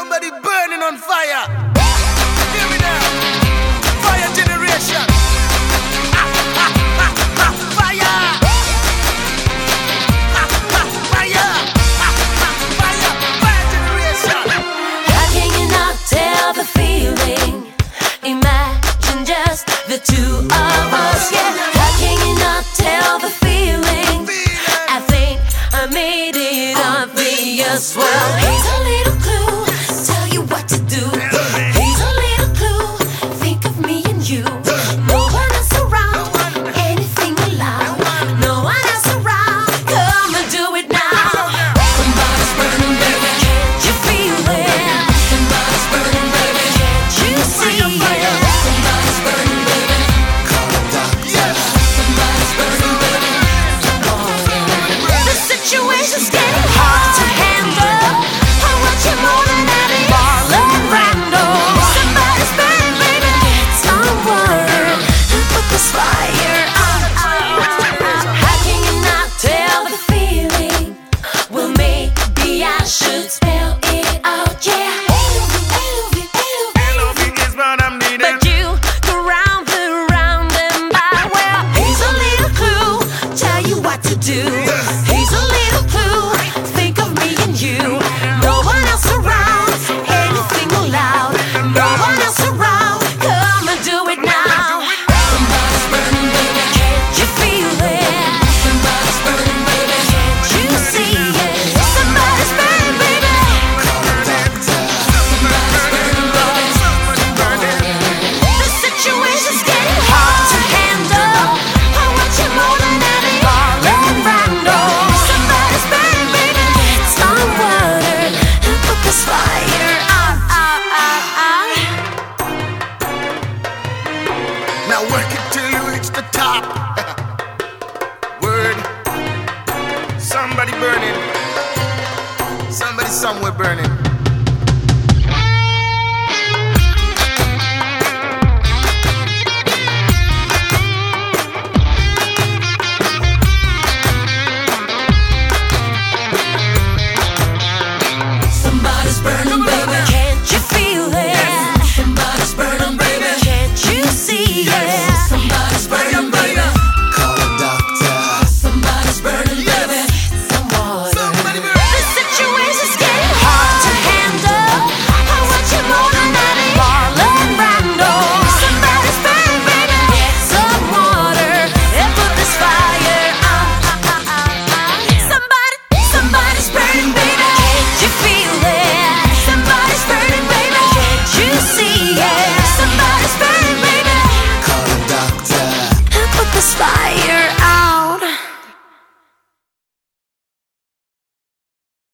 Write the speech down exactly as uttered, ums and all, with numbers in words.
Somebody burning on fire. Hear me now. Fire generation. Ah, ah, ah, ah, fire. Ah, ah, fire. Ah, ah, fire. Fire generation. How can you not tell the feeling? Imagine just the two of us. Yeah. How can you not tell the feeling? I think I made it obvious. Well, here's a little clue. Tell you what to do. Here's a little clue. Think of me and you. No one else around. Anything allowed. No one else around. Come and do it now. Somebody's burning, baby. Can't you feel it? Somebody's burning, baby. Can't you see it? Somebody's burning, baby. Yes. Somebody's burning, baby. The situation's getting hard to handle. I want you more than any Marlon Brando. Somebody's burning, baby. Get some water and put this fire out. How can you not tell the feeling? Well, maybe I should spell it out. Yeah. L O V is what I'm needing. But you go round and round and by. Well, here's a little clue. Tell you what to do. Here's a little clue. Think of me and you. No one else around. Anything allowed. No one else around. Come and do it now. Somebody's burning, baby. Can't you feel it? Somebody's burning, baby. Can't you see it? Somebody's burning, baby. The situation's getting hard to handle. I want you more than any Marlon Brando. Somebody's burning, baby. Get some water and put this fire out. out, out, out. Now work it till you reach the top. Word. Somebody burning. Somebody somewhere burning.